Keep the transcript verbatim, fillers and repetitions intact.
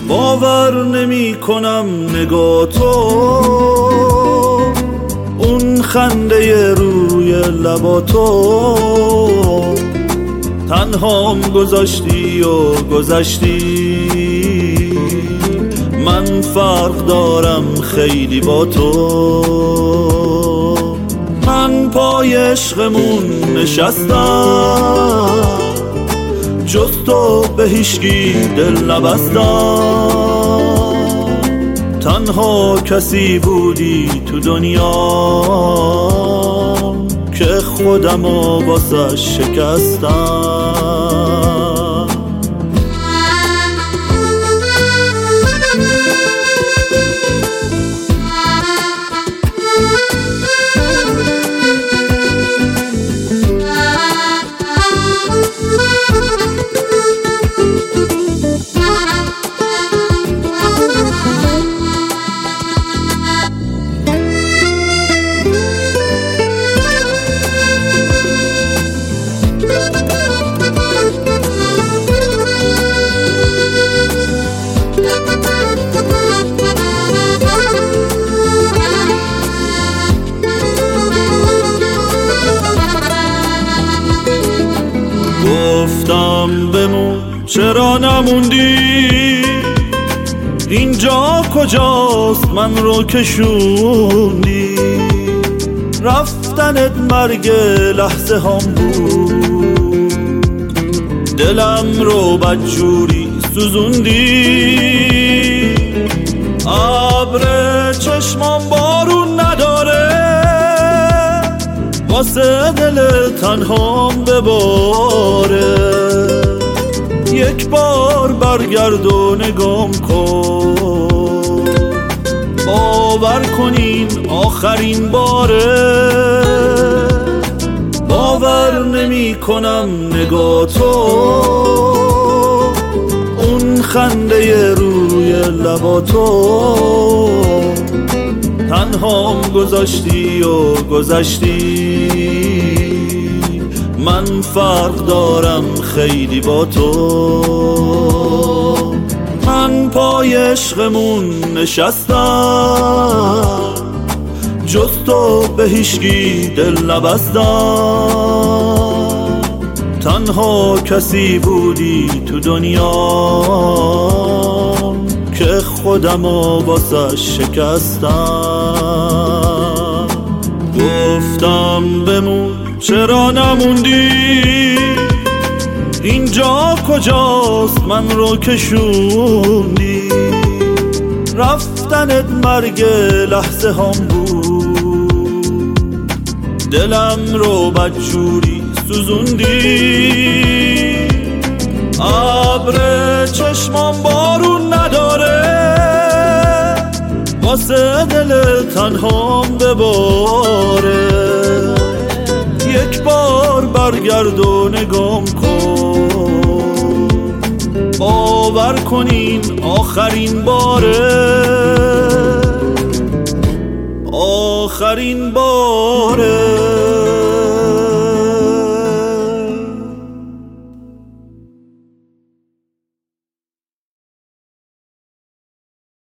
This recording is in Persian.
باور نمی کنم نگاه تو، اون خنده روی لبا تو، تنهام گذاشتی و گذشتی. من فرق دارم خیلی با تو، من پای عشقمون نشستم، جز تو به هیچکی دل نبستم. تنها کسی بودی تو دنیا که خودمو واسه شکستم. گفتم بمون چرا نموندی، اینجا کجاست من رو کشوندی. رفتنت مرگ لحظه هم بود، دلم رو بدجوری سوزوندی. ابر چشمام بارون نداره، واسه دل تنهام بباره. یک بار برگرد و نگام کن، باور کنین آخرین باره. باور نمی کنم نگاه تو، اون خنده روی لبا تو، تنهام گذاشتی و گذشتی. من فرق دارم خیلی با تو، من پای عشقمون نشستم، جز تو به هیچکی دل نبستم. تنها کسی بودی تو دنیا که خودمو واسه شکستم. گفتم بمون چرا نموندی، اینجا کجاست من رو کشوندی. رفتنت مرگ لحظه هم بود، دلم رو بدجوری سوزوندی. ابر چشمام بارون نداره، واسه دل تنهام بباره. یک بار برگرد و نگام کن، باور کنین آخرین باره، آخرین باره.